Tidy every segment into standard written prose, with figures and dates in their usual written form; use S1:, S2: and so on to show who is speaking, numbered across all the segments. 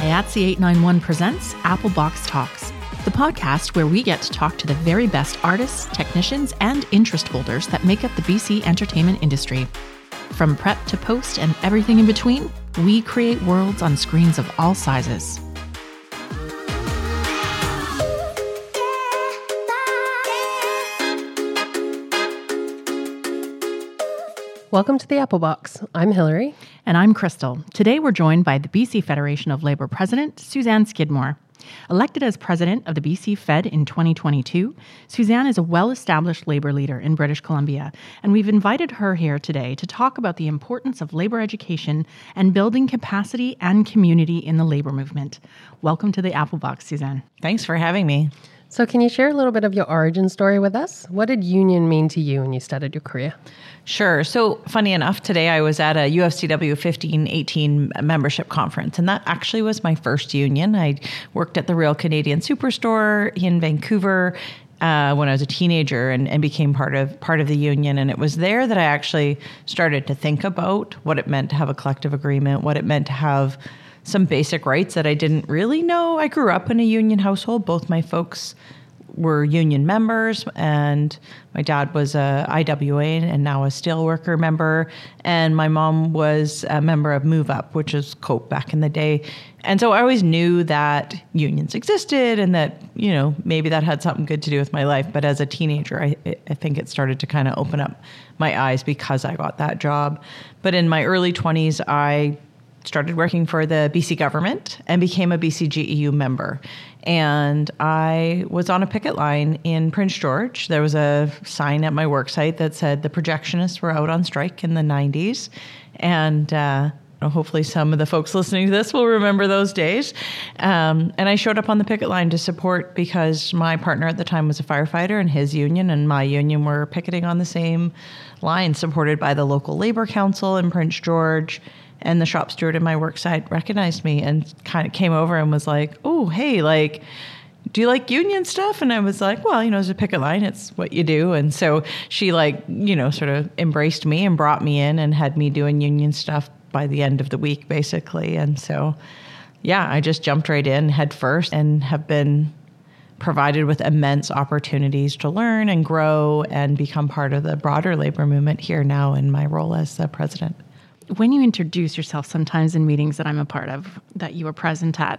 S1: IATSE 891 presents Apple Box Talks, the podcast where we get to talk to the very best artists, technicians, and interest holders that make up the BC entertainment industry. From prep to post and everything in between, we create worlds on screens of all sizes.
S2: Welcome to the Apple Box. I'm Hillary.
S1: And I'm Crystal. Today we're joined by the BC Federation of Labour President, Suzanne Skidmore. Elected as president of the BC Fed in 2022, Suzanne is a well-established labour leader in British Columbia, and we've invited her here today to talk about the importance of labour education and building capacity and community in the labour movement. Welcome to the Apple Box, Suzanne.
S3: Thanks for having me.
S2: So can you share a little bit of your origin story with us? What did union mean to you when you started your career?
S3: Sure. So funny enough, today I was at a UFCW 1518 membership conference, and that actually was my first union. I worked at the Real Canadian Superstore in Vancouver when I was a teenager and became part of the union. And it was there that I actually started to think about what it meant to have a collective agreement, what it meant to have some basic rights that I didn't really know. I grew up in a union household. Both my folks were union members, and my dad was a IWA and now a steelworker member, and my mom was a member of Move Up, which is COPE back in the day. And so I always knew that unions existed and that, you know, maybe that had something good to do with my life. But as a teenager, I think it started to kind of open up my eyes because I got that job. But in my early 20s, I started working for the BC government and became a BCGEU member. And I was on a picket line in Prince George. There was a sign at my work site that said the projectionists were out on strike in the 90s. And hopefully some of the folks listening to this will remember those days. And I showed up on the picket line to support because my partner at the time was a firefighter, and his union and my union were picketing on the same line, supported by the local Labour Council in Prince George. And the shop steward at my work site recognized me and kind of came over and was like, oh, hey, like, do you like union stuff? And I was like, well, as a picket line, it's what you do. And so she sort of embraced me and brought me in and had me doing union stuff by the end of the week, basically. And so, yeah, I just jumped right in head first and have been provided with immense opportunities to learn and grow and become part of the broader labor movement here now in my role as the president.
S1: When you introduce yourself sometimes in meetings that I'm a part of, that you were present at,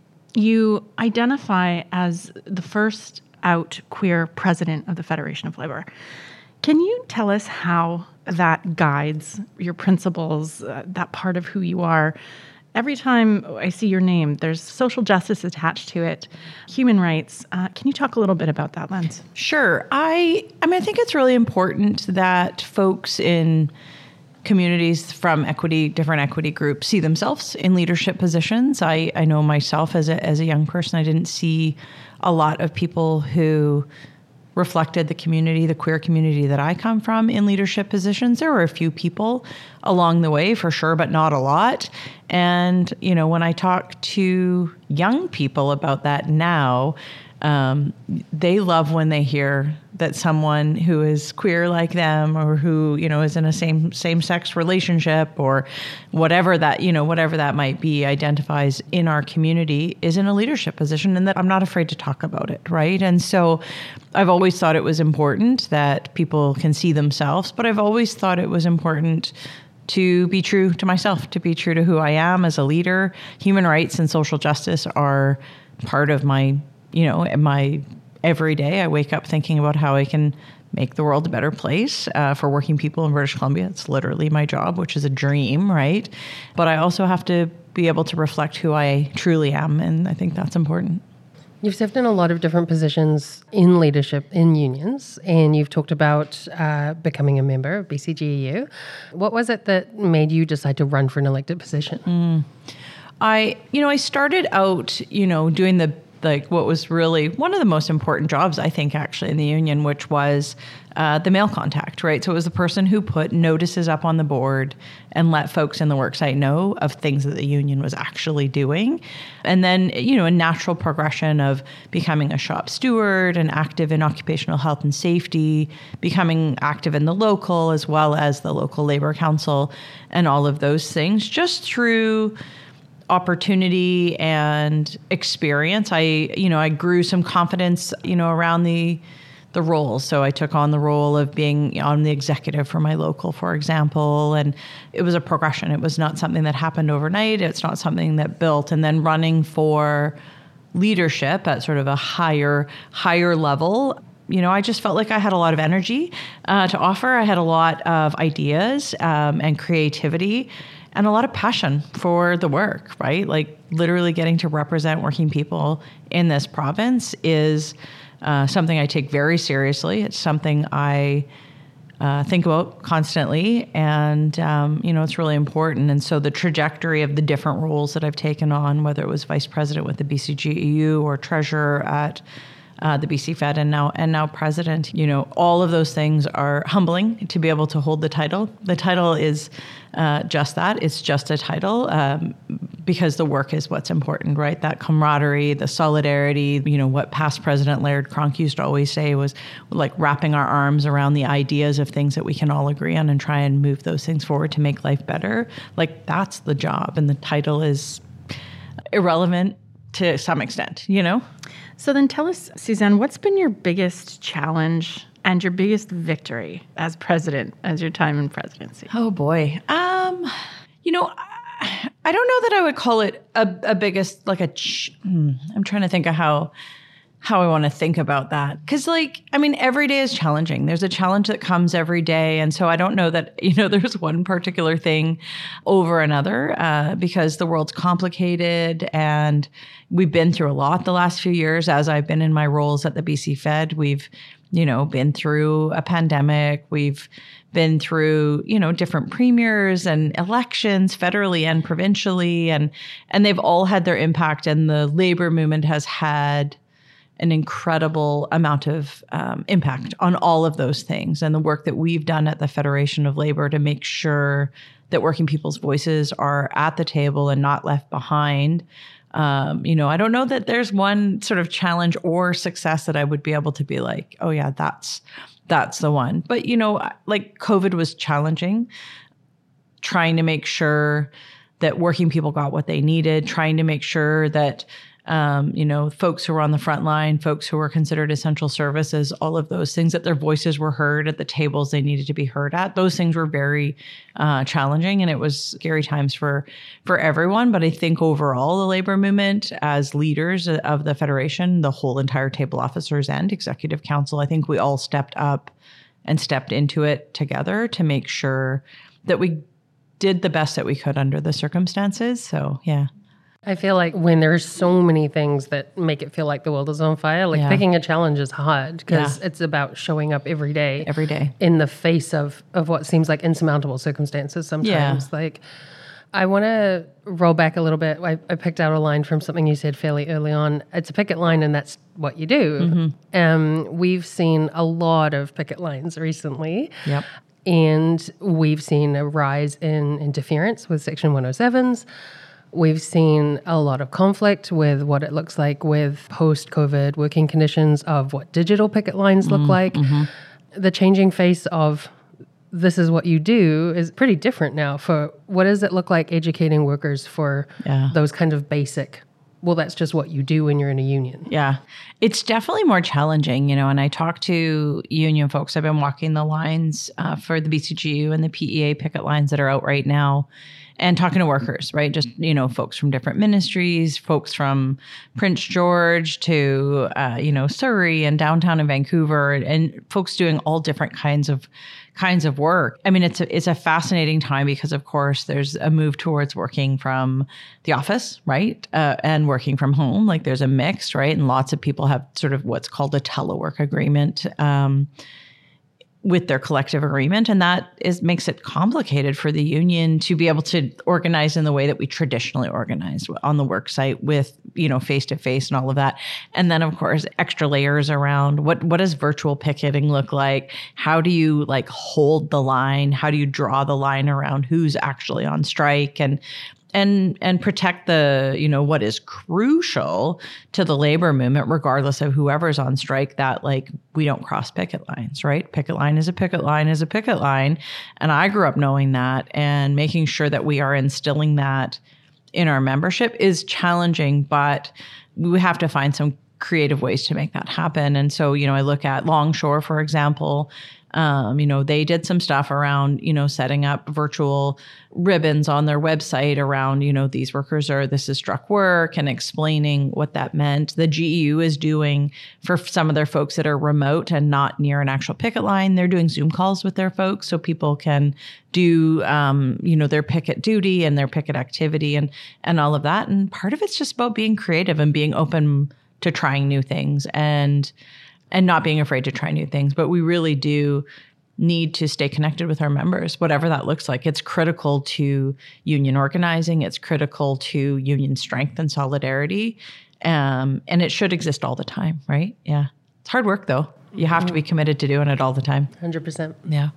S1: you identify as the first out queer president of the Federation of Labour. Can you tell us how that guides your principles, that part of who you are? Every time I see your name, there's social justice attached to it, human rights. Can you talk a little bit about that lens?
S3: Sure. I think it's really important that folks in communities from different equity groups see themselves in leadership positions. I know myself as a young person, I didn't see a lot of people who reflected the queer community that I come from in leadership positions. There were a few people along the way for sure, but not a lot. And, when I talk to young people about that now, they love when they hear that someone who is queer like them or who, is in a same-sex relationship or whatever that might be, identifies in our community, is in a leadership position, and that I'm not afraid to talk about it, right? And so I've always thought it was important that people can see themselves, but I've always thought it was important to be true to myself, to be true to who I am as a leader. Human rights and social justice are part of my every day. I wake up thinking about how I can make the world a better place for working people in British Columbia. It's literally my job, which is a dream, right? But I also have to be able to reflect who I truly am, and I think that's important.
S2: You've served in a lot of different positions in leadership in unions, and you've talked about becoming a member of BCGEU. What was it that made you decide to run for an elected position?
S3: I started out, doing what was really one of the most important jobs, I think, actually, in the union, which was the male contact, right? So it was the person who put notices up on the board and let folks in the worksite know of things that the union was actually doing. And then, a natural progression of becoming a shop steward and active in occupational health and safety, becoming active in the local as well as the local labor council and all of those things, just through opportunity and experience, I grew some confidence, around the roles. So I took on the role of being on the executive for my local, for example, and it was a progression. It was not something that happened overnight. It's not something that built. And then running for leadership at sort of a higher level, I just felt like I had a lot of energy to offer. I had a lot of ideas and creativity and a lot of passion for the work, right? Like literally getting to represent working people in this province is something I take very seriously. It's something I think about constantly, and it's really important. And so the trajectory of the different roles that I've taken on, whether it was vice president with the BCGEU or treasurer at the BC Fed and now president, all of those things are humbling to be able to hold the title. The title is just that. It's just a title because the work is what's important, right? That camaraderie, the solidarity, what past President Laird Cronk used to always say was like wrapping our arms around the ideas of things that we can all agree on and try and move those things forward to make life better. Like that's the job. And the title is irrelevant to some extent,
S1: So then tell us, Suzanne, what's been your biggest challenge and your biggest victory as president, as your time in presidency?
S3: Oh, boy. I don't know that I would call it a biggest, like I'm trying to think of how I want to think about that. Because every day is challenging. There's a challenge that comes every day. And so I don't know that, there's one particular thing over another because the world's complicated and we've been through a lot the last few years as I've been in my roles at the BC Fed. We've, been through a pandemic. We've been through, different premiers and elections federally and provincially, and they've all had their impact. And the labor movement has had an incredible amount of impact on all of those things. And the work that we've done at the Federation of Labor to make sure that working people's voices are at the table and not left behind. I don't know that there's one sort of challenge or success that I would be able to be like, oh yeah, that's the one. But, COVID was challenging, trying to make sure that working people got what they needed, trying to make sure that, folks who were on the front line, folks who were considered essential services, all of those things, that their voices were heard at the tables they needed to be heard at. Those things were very challenging, and it was scary times for everyone. But I think overall, the labor movement, as leaders of the Federation, the whole entire table officers and executive council, I think we all stepped up and stepped into it together to make sure that we did the best that we could under the circumstances. So, yeah.
S2: I feel like when there's so many things that make it feel like the world is on fire, picking a challenge is hard because it's about showing up every day in the face of what seems like insurmountable circumstances sometimes.
S3: Yeah.
S2: I want to roll back a little bit. I picked out a line from something you said fairly early on. It's a picket line and that's what you do. Mm-hmm. We've seen a lot of picket lines recently.
S3: Yep.
S2: And we've seen a rise in interference with Section 107s. We've seen a lot of conflict with what it looks like with post-COVID working conditions of what digital picket lines look like. Mm-hmm. The changing face of this is what you do is pretty different now. For what does it look like educating workers for those kind of basic, well, that's just what you do when you're in a union.
S3: Yeah, it's definitely more challenging, and I talk to union folks. I've been walking the lines for the BCGEU and the PEA picket lines that are out right now, and talking to workers, right? Just, folks from different ministries, folks from Prince George to, Surrey and downtown in Vancouver, and folks doing all different kinds of work. I mean, it's a fascinating time because, of course, there's a move towards working from the office, right? And working from home. Like there's a mix, right? And lots of people have sort of what's called a telework agreement with their collective agreement. And that makes it complicated for the union to be able to organize in the way that we traditionally organize on the work site with, face-to-face and all of that. And then, of course, extra layers around what does virtual picketing look like? How do you hold the line? How do you draw the line around who's actually on strike? And protect the, what is crucial to the labor movement, regardless of whoever's on strike, that we don't cross picket lines, right? Picket line is a picket line is a picket line. And I grew up knowing that and making sure that we are instilling that in our membership is challenging, but we have to find some creative ways to make that happen. And so, I look at Longshore, for example. They did some stuff around, setting up virtual ribbons on their website around, these workers this is struck work, and explaining what that meant. The GEU is doing for some of their folks that are remote and not near an actual picket line. They're doing Zoom calls with their folks so people can do, their picket duty and their picket activity and all of that. And part of it's just about being creative and being open to trying new things and not being afraid to try new things. But we really do need to stay connected with our members, whatever that looks like. It's critical to union organizing. It's critical to union strength and solidarity. And it should exist all the time, right? Yeah. It's hard work, though. You have to be committed to doing it all the time.
S2: 100%.
S3: Yeah.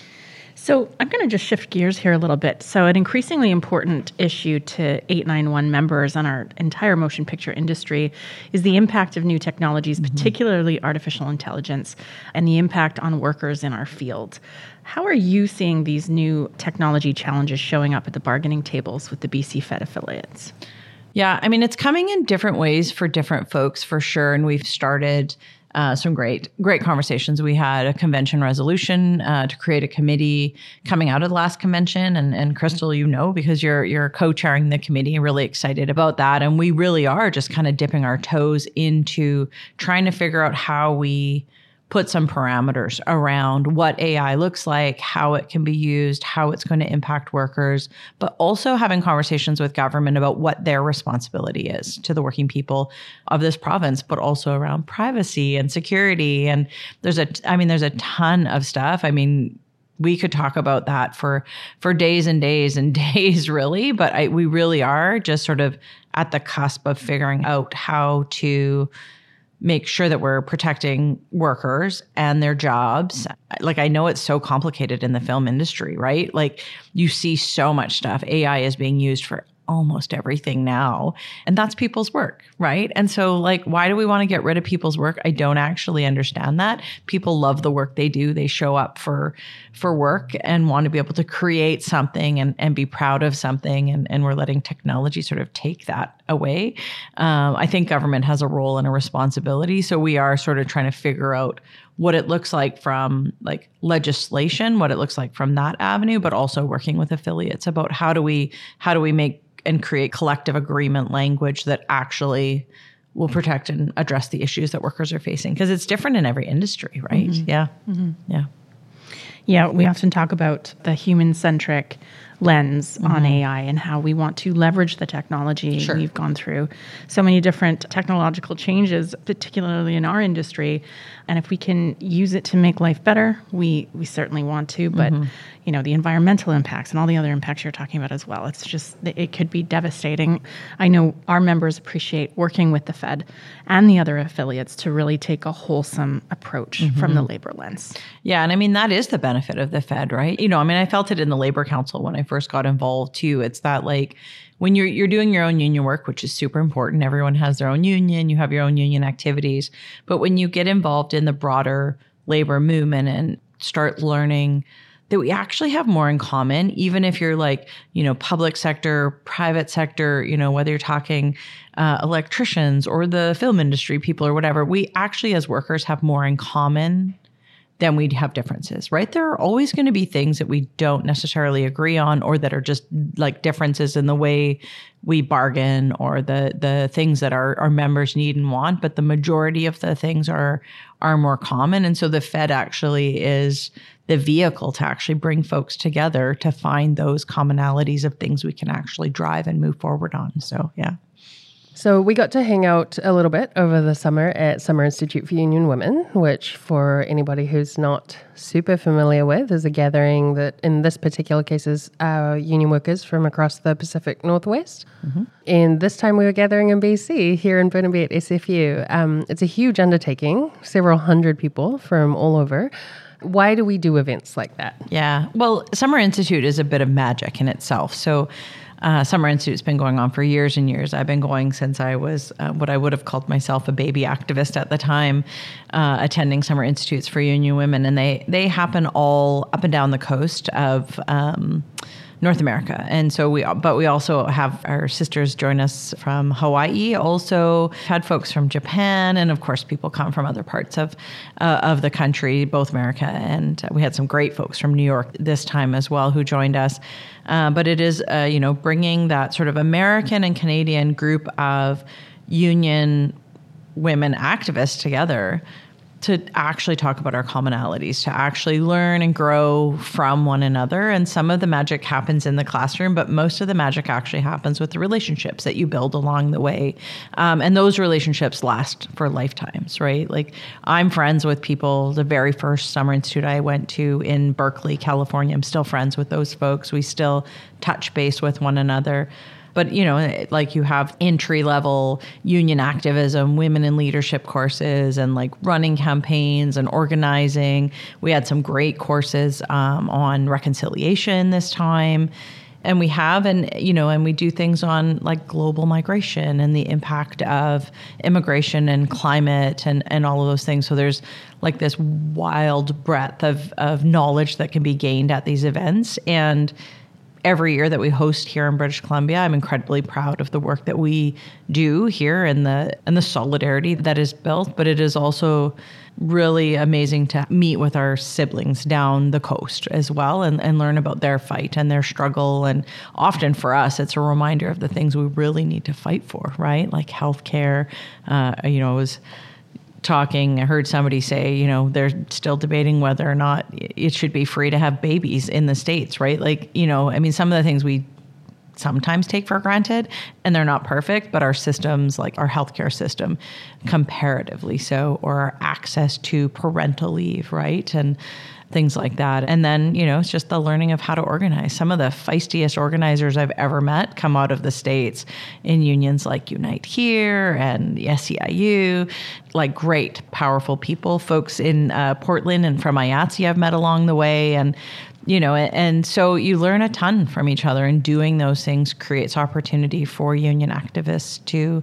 S1: So I'm going to just shift gears here a little bit. So an increasingly important issue to 891 members and our entire motion picture industry is the impact of new technologies, particularly artificial intelligence, and the impact on workers in our field. How are you seeing these new technology challenges showing up at the bargaining tables with the BC Fed affiliates?
S3: Yeah, it's coming in different ways for different folks, for sure. And we've started some great conversations. We had a convention resolution to create a committee coming out of the last convention. And Crystal, because you're co-chairing the committee, really excited about that. And we really are just kind of dipping our toes into trying to figure out how we put some parameters around what AI looks like, how it can be used, how it's going to impact workers, but also having conversations with government about what their responsibility is to the working people of this province, but also around privacy and security. And there's a ton of stuff. We could talk about that for days and days and days, really, but we really are just sort of at the cusp of figuring out how to make sure that we're protecting workers and their jobs. I know it's so complicated in the film industry, right? You see so much stuff. AI is being used for almost everything now. And that's people's work, right? And so why do we want to get rid of people's work? I don't actually understand that. People love the work they do. They show up for work and want to be able to create something and be proud of something. And we're letting technology sort of take that away. I think government has a role and a responsibility. So we are sort of trying to figure out what it looks like from legislation, what it looks like from that avenue, but also working with affiliates about how do we make and create collective agreement language that actually will protect and address the issues that workers are facing. Because it's different in every industry, right?
S1: Mm-hmm.
S3: Yeah. Mm-hmm. Yeah.
S1: Yeah, we often talk about the human-centric lens on AI and how we want to leverage the technology.
S3: Sure.
S1: We've gone through so many different technological changes, particularly in our industry. And if we can use it to make life better, we certainly want to. But, the environmental impacts and all the other impacts you're talking about as well, it's just, it could be devastating. I know our members appreciate working with the Fed and the other affiliates to really take a wholesome approach from the labor lens.
S3: Yeah. And that is the benefit of the Fed, right? I felt it in the Labor Council when I first got involved too. It's that when you're doing your own union work, which is super important, everyone has their own union, you have your own union activities. But when you get involved in the broader labor movement and start learning that we actually have more in common, even if you're public sector, private sector, whether you're talking electricians or the film industry people or whatever, we actually as workers have more in common than we'd have differences, right? There are always going to be things that we don't necessarily agree on or that are just differences in the way we bargain or the things that our members need and want. But the majority of the things are more common. And so the Fed actually is the vehicle to actually bring folks together to find those commonalities of things we can actually drive and move forward on. So, yeah.
S2: So we got to hang out a little bit over the summer at Summer Institute for Union Women, which for anybody who's not super familiar with is a gathering that in this particular case is union workers from across the Pacific Northwest. And this time we were gathering in BC here in Burnaby at SFU. It's a huge undertaking, several hundred people from all over. Why do we do events like that?
S3: Yeah. Well, Summer Institute is a bit of magic in itself. So Summer Institute's been going on for years and years. I've been going since I was what I would have called myself a baby activist at the time, attending Summer Institutes for Union Women. And they happen all up and down the coast of North America. And so we also have our sisters join us from Hawaii, also had folks from Japan, and of course people come from other parts of the country, both America, and we had some great folks from New York this time as well who joined us. But it is, bringing that sort of American and Canadian group of union women activists together to actually talk about our commonalities, to actually learn and grow from one another. And some of the magic happens in the classroom, but most of the magic actually happens with the relationships that you build along the way. And those relationships last for lifetimes, right? Like I'm friends with people, the very first summer institute I went to in Berkeley, California, I'm still friends with those folks. We still touch base with one another. But, like you have entry-level union activism, women in leadership courses, and like running campaigns and organizing. We had some great courses on reconciliation this time. And we have, and we do things on like global migration and the impact of immigration and climate and all of those things. So there's like this wild breadth of knowledge that can be gained at these events. And every year that we host here in British Columbia, I'm incredibly proud of the work that we do here and the solidarity that is built. But it is also really amazing to meet with our siblings down the coast as well and learn about their fight and their struggle. And often for us, it's a reminder of the things we really need to fight for, right? Like healthcare. I heard somebody say, they're still debating whether or not it should be free to have babies in the States, right? Like, some of the things we sometimes take for granted and they're not perfect, but our systems, like our healthcare system, comparatively so, or our access to parental leave, right? And things like that. And then, it's just the learning of how to organize. Some of the feistiest organizers I've ever met come out of the States in unions like Unite Here and the SEIU, like great, powerful people, folks in Portland and from IATSE I've met along the way. And so you learn a ton from each other, and doing those things creates opportunity for union activists to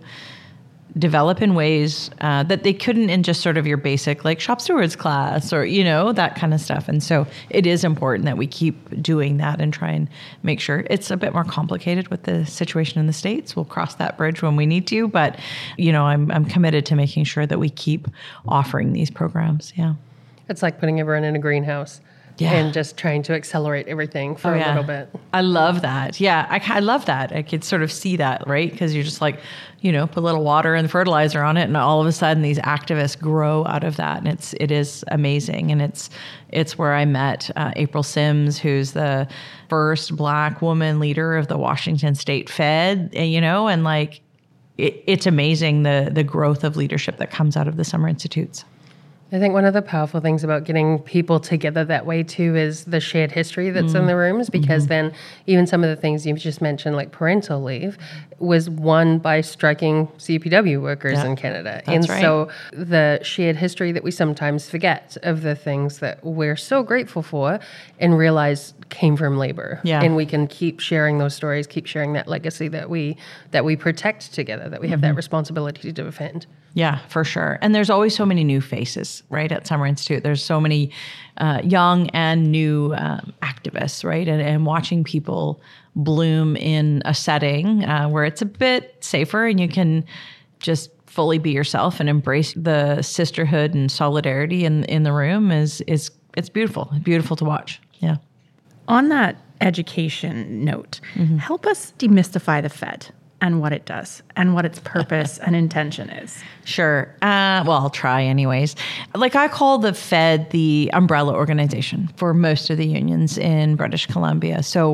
S3: develop in ways that they couldn't in just sort of your basic like shop stewards class or, that kind of stuff. And so it is important that we keep doing that and try and make sure. It's a bit more complicated with the situation in the States. We'll cross that bridge when we need to, but I'm committed to making sure that we keep offering these programs. Yeah.
S2: It's like putting everyone in a greenhouse. Yeah. And just trying to accelerate everything for a little bit.
S3: I love that. Yeah, I love that. I could sort of see that, right? Because you're just like, put a little water and fertilizer on it, and all of a sudden these activists grow out of that, and it is amazing. And it's where I met April Sims, who's the first Black woman leader of the Washington State Fed, and like it's amazing the growth of leadership that comes out of the summer institutes.
S2: I think one of the powerful things about getting people together that way too is the shared history that's in the rooms, because then even some of the things you've just mentioned, like parental leave, was won by striking CUPW workers in Canada.
S3: That's right.
S2: So the shared history that we sometimes forget of the things that we're so grateful for and realize came from labor. Yeah. And we can keep sharing those stories, keep sharing that legacy that we protect together, that we have that responsibility to defend.
S3: Yeah, for sure. And there's always so many new faces, right, at Summer Institute. There's so many young and new activists, right, and watching people bloom in a setting where it's a bit safer and you can just fully be yourself and embrace the sisterhood and solidarity in the room is it's beautiful. It's beautiful to watch. Yeah.
S1: On that education note, help us demystify the Fed and what it does and what its purpose and intention is.
S3: Sure. Well, I'll try anyways. Like I call the Fed the umbrella organization for most of the unions in British Columbia. So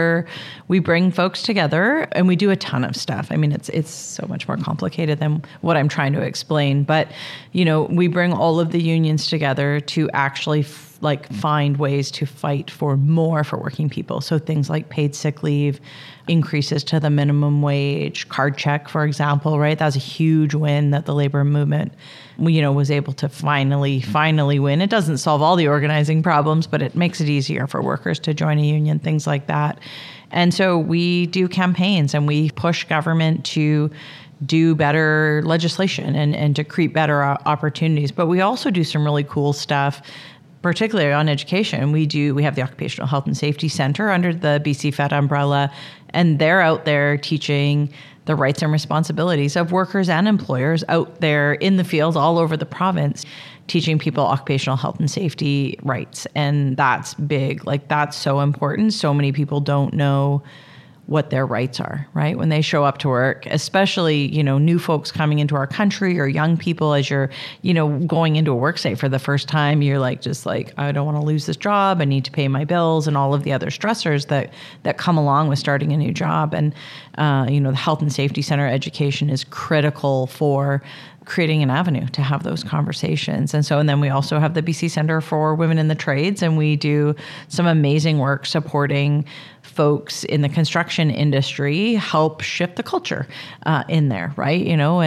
S3: we bring folks together and we do a ton of stuff. I mean, it's so much more complicated than what I'm trying to explain. But, we bring all of the unions together to actually find ways to fight for more for working people. So things like paid sick leave, increases to the minimum wage, card check, for example, right? That was a huge win that the labor movement, was able to finally win. It doesn't solve all the organizing problems, but it makes it easier for workers to join a union, things like that. And so we do campaigns and we push government to do better legislation and to create better opportunities. But we also do some really cool stuff particularly on education, we have the Occupational Health and Safety Center under the BC Fed umbrella, and they're out there teaching the rights and responsibilities of workers and employers out there in the field all over the province, teaching people occupational health and safety rights. And that's big. Like, that's so important. So many people don't know what their rights are, right? When they show up to work, especially, new folks coming into our country or young people, as you're, going into a work site for the first time, you're just like, I don't want to lose this job. I need to pay my bills and all of the other stressors that come along with starting a new job. And, the Health and Safety Center education is critical for creating an avenue to have those conversations. And then we also have the BC Center for Women in the Trades, and we do some amazing work supporting folks in the construction industry, help shift the culture in there, right?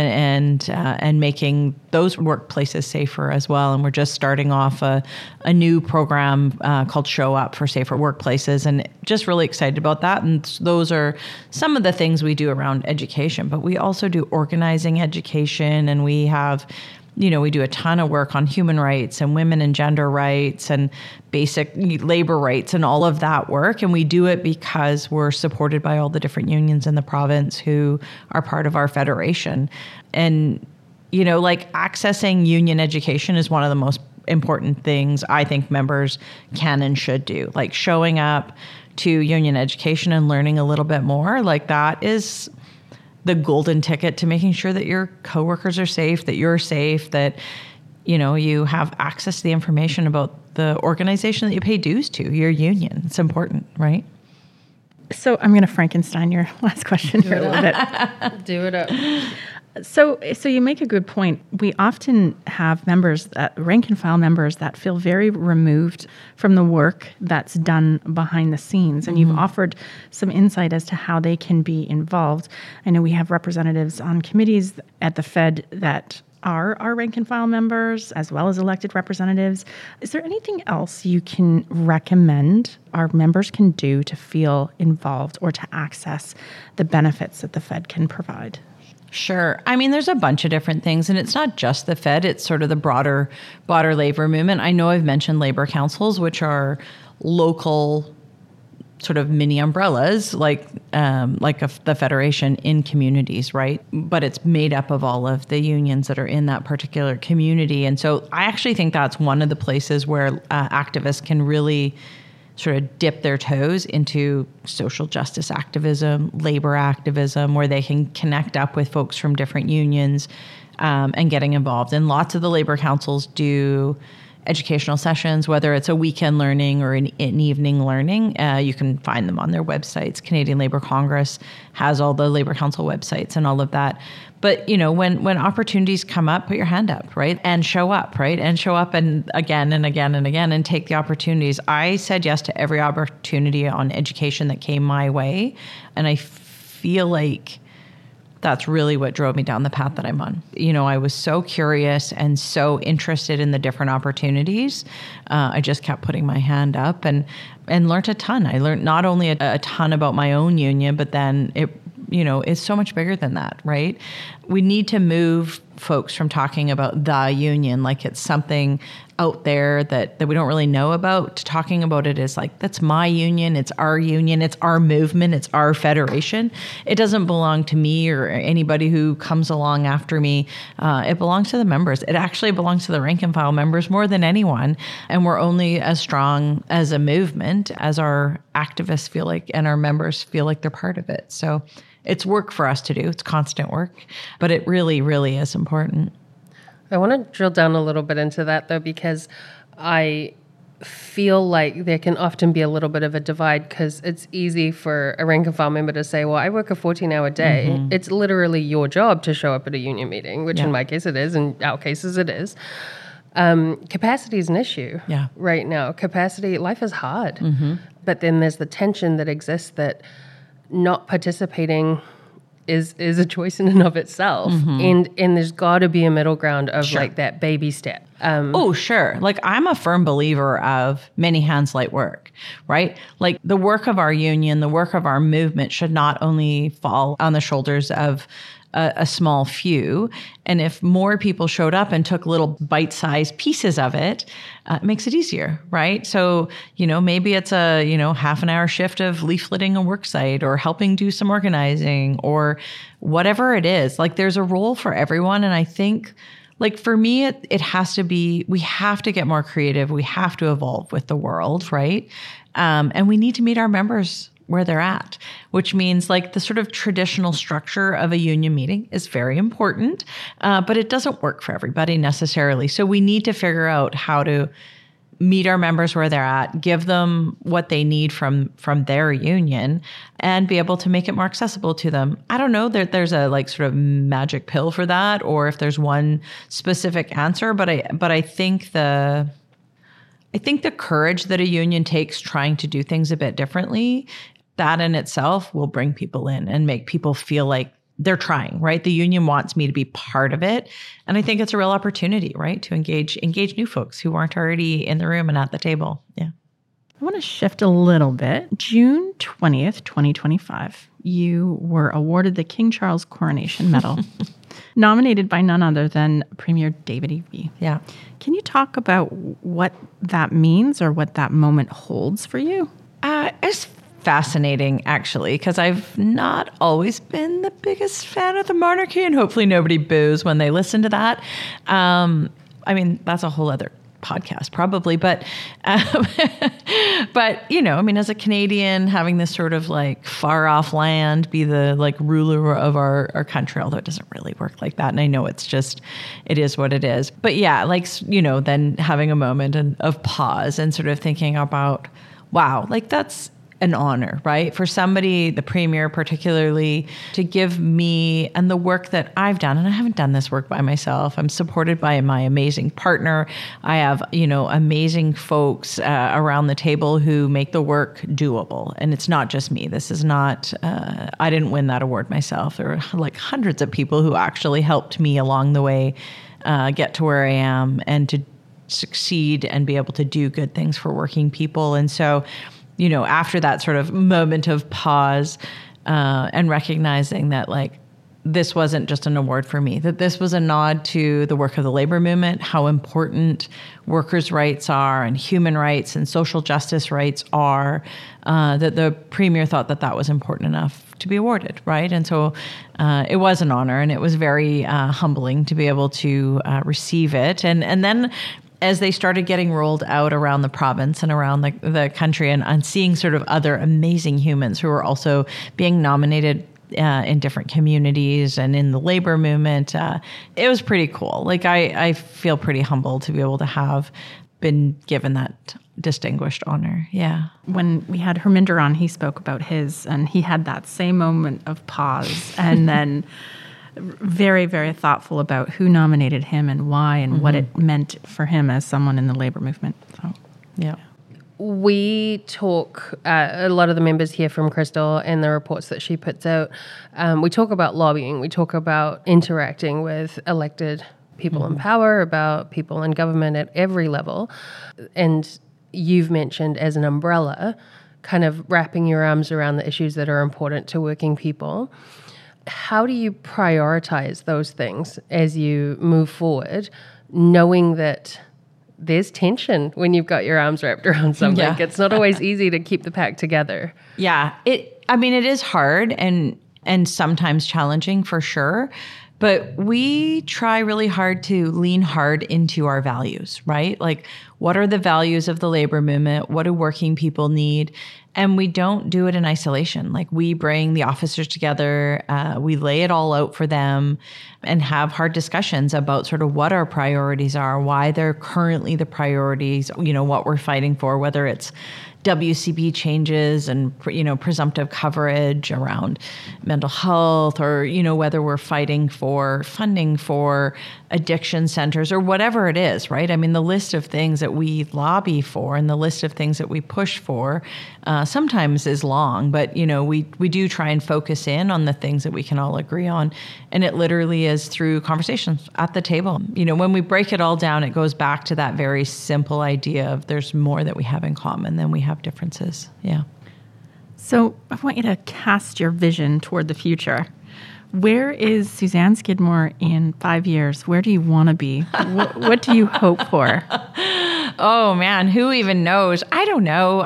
S3: And making those workplaces safer as well. And we're just starting off a new program called Show Up for Safer Workplaces, and just really excited about that. And those are some of the things we do around education, but we also do organizing education, and we have, we do a ton of work on human rights and women and gender rights and basic labor rights and all of that work. And we do it because we're supported by all the different unions in the province who are part of our federation. And, accessing union education is one of the most important things I think members can and should do. Like, showing up to union education and learning a little bit more, that is the golden ticket to making sure that your coworkers are safe, that you're safe, that, you have access to the information about the organization that you pay dues to, your union. It's important, right?
S1: So I'm going to Frankenstein your last question here a little bit.
S2: Do it up.
S1: So you make a good point. We often have rank and file members that feel very removed from the work that's done behind the scenes. And you've offered some insight as to how they can be involved. I know we have representatives on committees at the Fed that are our rank and file members, as well as elected representatives. Is there anything else you can recommend our members can do to feel involved or to access the benefits that the Fed can provide?
S3: Sure. I mean, there's a bunch of different things, and it's not just the Fed, it's sort of the broader labor movement. I know I've mentioned labor councils, which are local sort of mini umbrellas, like the Federation in communities, right? But it's made up of all of the unions that are in that particular community. And so I actually think that's one of the places where activists can really sort of dip their toes into social justice activism, labor activism, where they can connect up with folks from different unions and getting involved. And lots of the labor councils do educational sessions, whether it's a weekend learning or an evening learning. You can find them on their websites. Canadian Labour Congress has all the Labor Council websites and all of that. But, when opportunities come up, put your hand up, right? And show up, right? And show up and again and again and again and take the opportunities. I said yes to every opportunity on education that came my way. And I feel like that's really what drove me down the path that I'm on. I was so curious and so interested in the different opportunities. I just kept putting my hand up and learned a ton. I learned not only a ton about my own union, but then it's so much bigger than that, right? We need to move folks from talking about the union like it's something out there that we don't really know about, to talking about it as like, that's my union, it's our movement, it's our federation. It doesn't belong to me or anybody who comes along after me. It belongs to the members. It actually belongs to the rank and file members more than anyone. And we're only as strong as a movement as our activists feel like, and our members feel like they're part of it. So it's work for us to do. It's constant work, but it really, really is important.
S2: I want to drill down a little bit into that, though, because I feel like there can often be a little bit of a divide, because it's easy for a rank and file member to say, well, I work a 14-hour day. Mm-hmm. It's literally your job to show up at a union meeting, which in my case it is, in our cases it is. Capacity is an issue right now. Life is hard. Mm-hmm. But then there's the tension that exists that not participating is a choice in and of itself. Mm-hmm. And there's got to be a middle ground of like that baby step.
S3: Sure. Like, I'm a firm believer of many hands light work, right? Like, the work of our union, the work of our movement should not only fall on the shoulders of a small few. And if more people showed up and took little bite-sized pieces of it, it makes it easier, right? So, maybe it's a, half an hour shift of leafleting a work site or helping do some organizing or whatever it is. Like there's a role for everyone. And I think like for me, it has to be, we have to get more creative. We have to evolve with the world, right? And we need to meet our members where they're at, which means like the sort of traditional structure of a union meeting is very important, but it doesn't work for everybody necessarily. So we need to figure out how to meet our members where they're at, give them what they need from their union, and be able to make it more accessible to them. I don't know that there's a like sort of magic pill for that, or if there's one specific answer, but I think the courage that a union takes trying to do things a bit differently, that in itself will bring people in and make people feel like they're trying, right? The union wants me to be part of it. And I think it's a real opportunity, right? To engage new folks who aren't already in the room and at the table. Yeah.
S1: I want to shift a little bit. June 20th, 2025, you were awarded the King Charles Coronation Medal, nominated by none other than Premier David Eby.
S3: Yeah.
S1: Can you talk about what that means or what that moment holds for you?
S3: It's fascinating, actually, because I've not always been the biggest fan of the monarchy, and hopefully nobody boos when they listen to that. I mean, that's a whole other podcast probably, but as a Canadian, having this sort of like far off land be the like ruler of our country, although it doesn't really work like that. And I know it is what it is. But yeah, like, then having a moment of pause and sort of thinking about, wow, like that's an honor, right? For somebody, the Premier particularly, to give me and the work that I've done, and I haven't done this work by myself. I'm supported by my amazing partner. I have, amazing folks around the table who make the work doable. And it's not just me. This is not, I didn't win that award myself. There are like hundreds of people who actually helped me along the way get to where I am and to succeed and be able to do good things for working people. And so, after that sort of moment of pause and recognizing that like this wasn't just an award for me, that this was a nod to the work of the labor movement, how important workers' rights are and human rights and social justice rights are, that the Premier thought that was important enough to be awarded, right? And so it was an honor, and it was very humbling to be able to receive it. And then as they started getting rolled out around the province and around the country and seeing sort of other amazing humans who were also being nominated in different communities and in the labor movement, it was pretty cool. Like I feel pretty humbled to be able to have been given that distinguished honor. Yeah.
S1: When we had Harminder on, he spoke about his, and he had that same moment of pause and then very, very thoughtful about who nominated him and why and what it meant for him as someone in the labor movement. So,
S3: yeah.
S2: We talk, a lot of the members here from Crystal and the reports that she puts out, we talk about lobbying, we talk about interacting with elected people in power, about people in government at every level. And you've mentioned as an umbrella, kind of wrapping your arms around the issues that are important to working people. How do you prioritize those things as you move forward, knowing that there's tension when you've got your arms wrapped around something? Yeah. It's not always easy to keep the pack together.
S3: Yeah, it is hard and sometimes challenging for sure. But we try really hard to lean hard into our values, right? Like, what are the values of the labor movement? What do working people need? And we don't do it in isolation. Like, we bring the officers together, we lay it all out for them and have hard discussions about sort of what our priorities are, why they're currently the priorities, what we're fighting for, whether it's WCB changes and, presumptive coverage around mental health, or, whether we're fighting for funding for addiction centers or whatever it is, right? I mean, the list of things that we lobby for and the list of things that we push for sometimes is long, but, we do try and focus in on the things that we can all agree on. And it literally is through conversations at the table. When we break it all down, it goes back to that very simple idea of there's more that we have in common than we have differences. Yeah.
S1: So I want you to cast your vision toward the future. Where is Suzanne Skidmore in 5 years? Where do you want to be? What do you hope for?
S3: Oh man, who even knows? I don't know.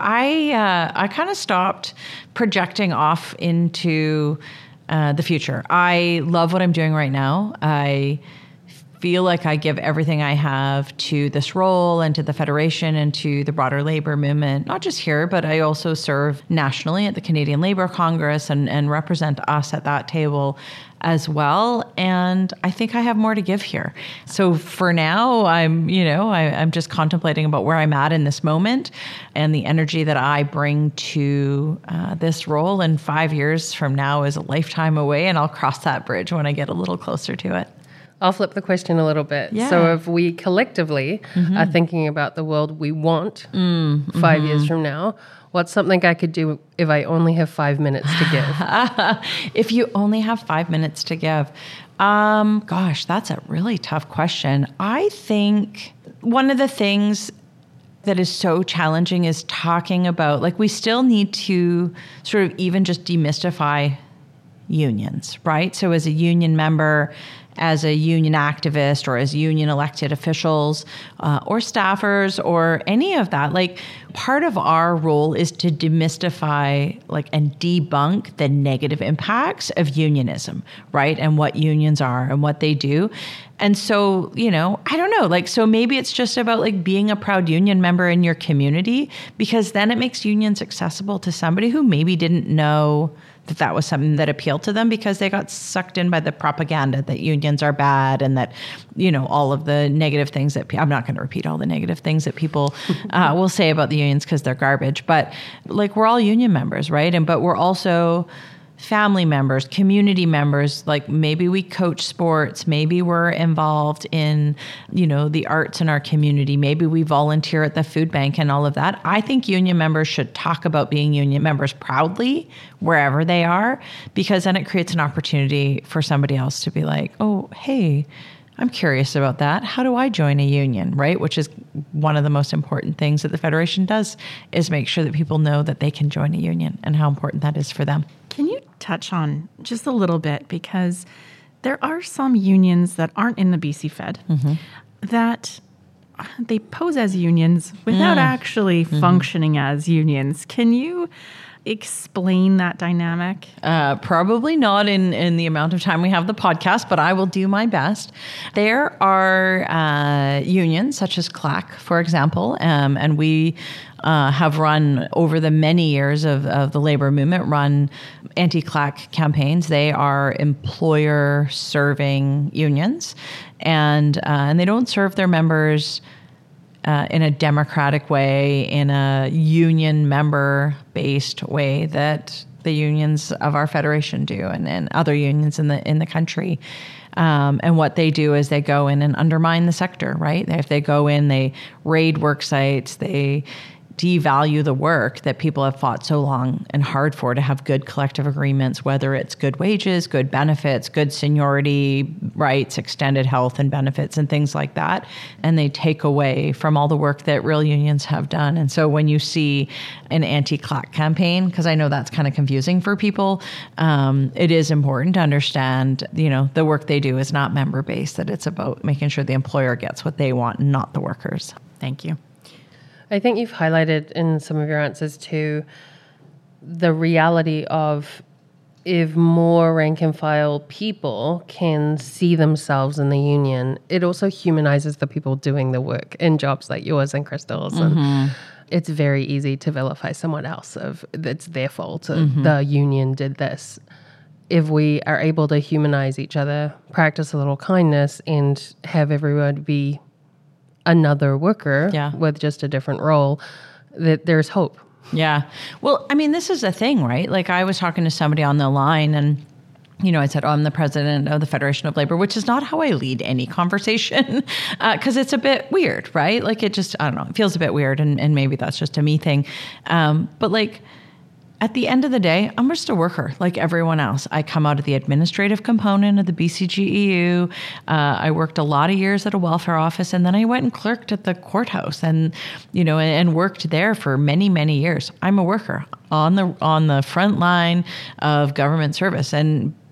S3: I kind of stopped projecting off into the future. I love what I'm doing right now. I feel like I give everything I have to this role and to the Federation and to the broader labor movement, not just here, but I also serve nationally at the Canadian Labour Congress and represent us at that table as well. And I think I have more to give here. So for now, I'm just contemplating about where I'm at in this moment and the energy that I bring to this role. And 5 years from now is a lifetime away, and I'll cross that bridge when I get a little closer to it.
S2: I'll flip the question a little bit.
S3: Yeah.
S2: So if we collectively are thinking about the world we want 5 years from now, what's something I could do if I only have 5 minutes to give?
S3: If you only have 5 minutes to give, gosh, that's a really tough question. I think one of the things that is so challenging is talking about, like, we still need to sort of even just demystify unions, right? So as a union member, as a union activist, or as union elected officials or staffers or any of that, like, part of our role is to demystify and debunk the negative impacts of unionism, right? And what unions are and what they do. And so, I don't know, so maybe it's just about being a proud union member in your community, because then it makes unions accessible to somebody who maybe didn't know that was something that appealed to them, because they got sucked in by the propaganda that unions are bad and that, all of the negative things that I'm not going to repeat all the negative things that people will say about the unions because they're garbage. But we're all union members, right? But we're also family members, community members. Maybe we coach sports, maybe we're involved in, the arts in our community, maybe we volunteer at the food bank and all of that. I think union members should talk about being union members proudly wherever they are, because then it creates an opportunity for somebody else to be like, oh, hey, I'm curious about that. How do I join a union, right? Which is one of the most important things that the Federation does, is make sure that people know that they can join a union and how important that is for them.
S1: Can you touch on just a little bit, because there are some unions that aren't in the BC Fed that they pose as unions without actually functioning as unions. Can you explain that dynamic?
S3: Probably not in the amount of time we have the podcast, but I will do my best. There are unions such as CLAC, for example, and we have run over the many years of the labor movement, run anti-CLAC campaigns. They are employer-serving unions, and they don't serve their members in a democratic way, in a union member-based way that the unions of our federation do, and other unions in the country. And what they do is they go in and undermine the sector, right? If they go in, they raid work sites, they devalue the work that people have fought so long and hard for, to have good collective agreements, whether it's good wages, good benefits, good seniority rights, extended health and benefits and things like that. And they take away from all the work that real unions have done. And so when you see an anti-CLAC campaign, because I know that's kind of confusing for people, it is important to understand, the work they do is not member-based, that it's about making sure the employer gets what they want, not the workers.
S1: Thank you.
S2: I think you've highlighted in some of your answers too the reality of, if more rank and file people can see themselves in the union, it also humanizes the people doing the work in jobs like yours and Crystal's. And it's very easy to vilify someone else of it's their fault. The union did this. If we are able to humanize each other, practice a little kindness, and have everyone be another worker with just a different role, that there's hope.
S3: Yeah. Well, I mean, this is the thing, right? I was talking to somebody on the line, and I said, I'm the president of the Federation of Labor, which is not how I lead any conversation, because it's a bit weird, right? It just, I don't know, it feels a bit weird, and maybe that's just a me thing. But at the end of the day, I'm just a worker like everyone else. I come out of the administrative component of the BCGEU. I worked a lot of years at a welfare office, and then I went and clerked at the courthouse, and worked there for many, many years. I'm a worker on the front line of government service, and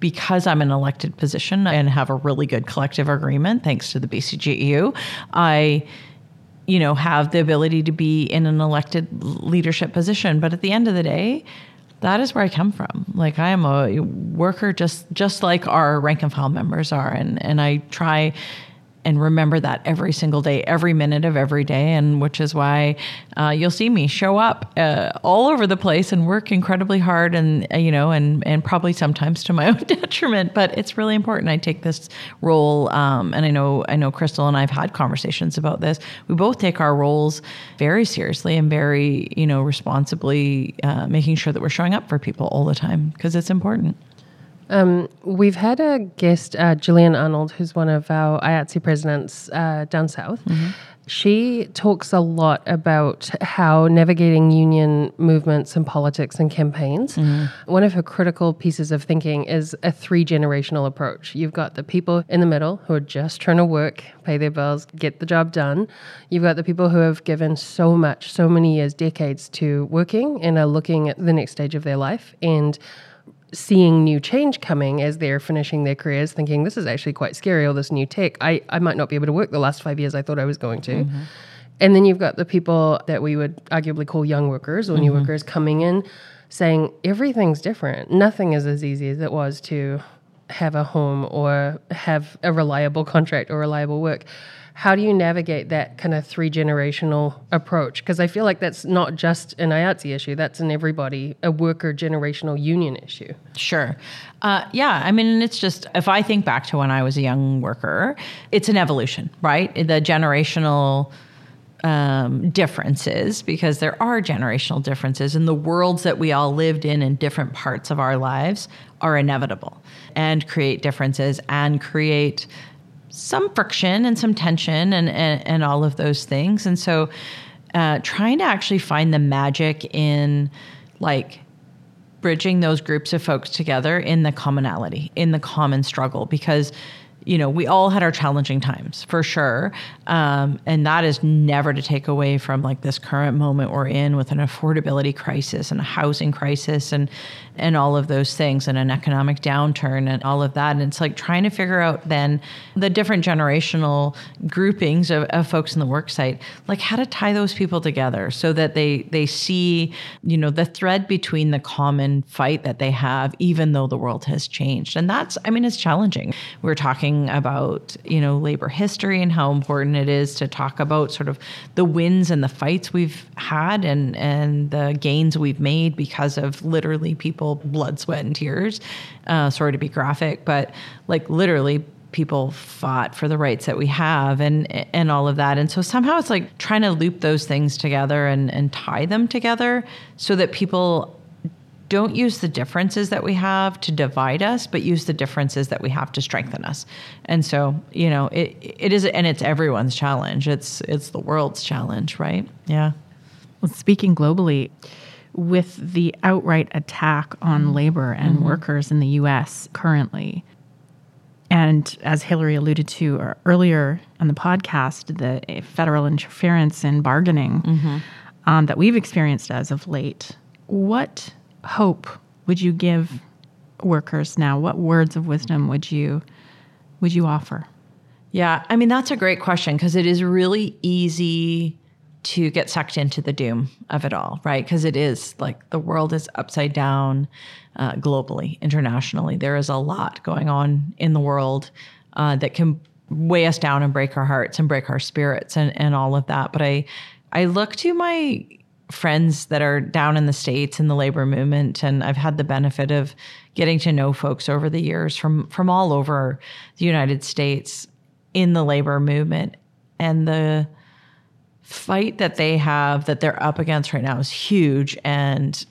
S3: because I'm an elected position and have a really good collective agreement, thanks to the BCGEU, I have the ability to be in an elected leadership position. But at the end of the day, that is where I come from. Like, I am a worker just like our rank and file members are. And I try and remember that every single day, every minute of every day, and which is why you'll see me show up all over the place and work incredibly hard, and and probably sometimes to my own detriment. But it's really important. I take this role, and I know Crystal and I've had conversations about this. We both take our roles very seriously and very responsibly, making sure that we're showing up for people all the time because it's important.
S2: We've had a guest, Gillian Arnold, who's one of our IATSE presidents down south. Mm-hmm. She talks a lot about how navigating union movements and politics and campaigns, one of her critical pieces of thinking is a 3-generational approach. You've got the people in the middle who are just trying to work, pay their bills, get the job done. You've got the people who have given so much, so many years, decades to working and are looking at the next stage of their life and seeing new change coming as they're finishing their careers, thinking this is actually quite scary, all this new tech. I might not be able to work the last 5 years I thought I was going to. Mm-hmm. And then you've got the people that we would arguably call young workers or new workers coming in saying everything's different. Nothing is as easy as it was to have a home or have a reliable contract or reliable work. How do you navigate that kind of 3-generational approach? Because I feel like that's not just an IATSE issue, that's an everybody, a worker generational union issue.
S3: Sure. And it's just, if I think back to when I was a young worker, it's an evolution, right? The generational differences, because there are generational differences, and the worlds that we all lived in different parts of our lives are inevitable and create differences and create some friction and some tension and all of those things. And so trying to actually find the magic in like bridging those groups of folks together in the commonality, in the common struggle, because we all had our challenging times for sure. And that is never to take away from like this current moment we're in with an affordability crisis and a housing crisis and all of those things and an economic downturn and all of that. And it's like trying to figure out then the different generational groupings of folks in the work site, like how to tie those people together so that they see, the thread between the common fight that they have, even though the world has changed. And it's challenging. We're talking about, labor history and how important it is to talk about sort of the wins and the fights we've had and the gains we've made because of literally people, blood, sweat, and tears. Sorry to be graphic, but like literally people fought for the rights that we have and all of that. And so somehow it's like trying to loop those things together and tie them together so that people don't use the differences that we have to divide us, but use the differences that we have to strengthen us. And so, it is, and it's everyone's challenge. It's the world's challenge, right? Yeah.
S1: Well, speaking globally, with the outright attack on labor and workers in the U.S. currently, and as Hillary alluded to earlier on the podcast, the federal interference in bargaining that we've experienced as of late, what hope would you give workers now? What words of wisdom would you offer?
S3: Yeah, that's a great question because it is really easy to get sucked into the doom of it all, right? Because it is like the world is upside down globally, internationally. There is a lot going on in the world that can weigh us down and break our hearts and break our spirits and all of that. But I look to my friends that are down in the States in the labor movement, and I've had the benefit of getting to know folks over the years from all over the United States in the labor movement, and the fight that they have that they're up against right now is huge and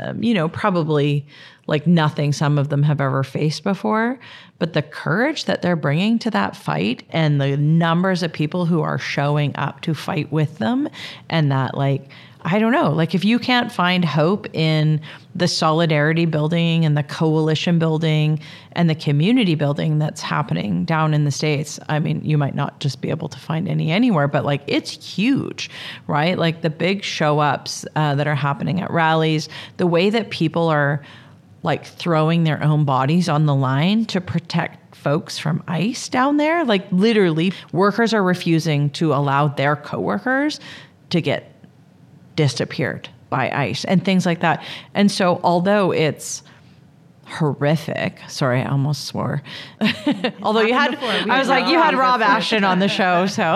S3: probably like nothing some of them have ever faced before. But the courage that they're bringing to that fight and the numbers of people who are showing up to fight with them, and that I don't know, if you can't find hope in the solidarity building and the coalition building and the community building that's happening down in the States, you might not just be able to find anywhere, but it's huge, right? The big show ups that are happening at rallies, the way that people are like throwing their own bodies on the line to protect folks from ICE down there. Like literally, workers are refusing to allow their coworkers to get disappeared by ICE and things like that. And so although it's horrific, sorry, I almost swore. Although you had, I was like, you had Rob Ashton on the show. So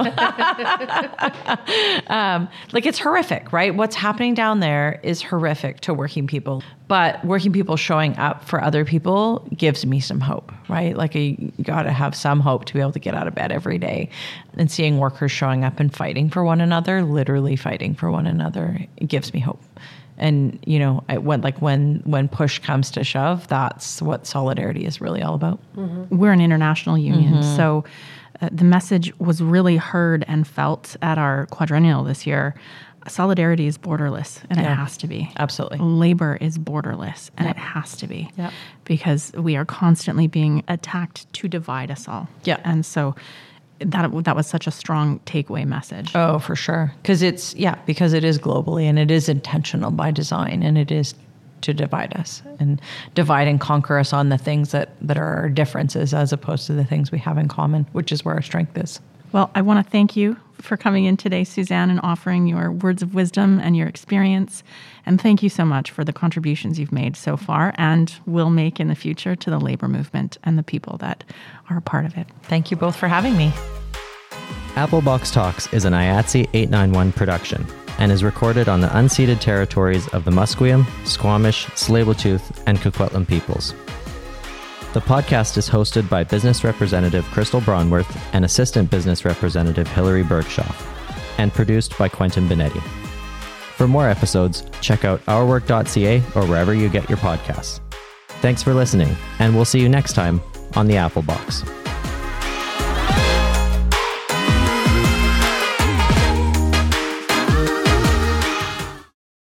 S3: like it's horrific, right? What's happening down there is horrific to working people, but working people showing up for other people gives me some hope, right? Like you got to have some hope to be able to get out of bed every day, and seeing workers showing up and fighting for one another, literally fighting for one another, it gives me hope. And, you know, when push comes to shove, that's what solidarity is really all about.
S1: Mm-hmm. We're an international union. Mm-hmm. So the message was really heard and felt at our quadrennial this year. Solidarity is borderless, and it has to be.
S3: Absolutely.
S1: Labor is borderless, and it has to be. Because we are constantly being attacked to divide us all.
S3: Yeah.
S1: And so that was such a strong takeaway message.
S3: Oh, for sure. Because it is globally, and it is intentional by design, and it is to divide us and divide and conquer us on the things that are our differences as opposed to the things we have in common, which is where our strength is.
S1: Well, I want to thank you for coming in today, Suzanne, and offering your words of wisdom and your experience. And thank you so much for the contributions you've made so far and will make in the future to the labor movement and the people that are a part of it.
S3: Thank you both for having me.
S4: Applebox Talks is an IATSE 891 production and is recorded on the unceded territories of the Musqueam, Squamish, Tsleil-Waututh, and Coquitlam peoples. The podcast is hosted by Business Representative Crystal Braunworth and Assistant Business Representative Hilary Bergshoff, and produced by Quentin Benetti. For more episodes, check out ourwork.ca or wherever you get your podcasts. Thanks for listening, and we'll see you next time on the Applebox.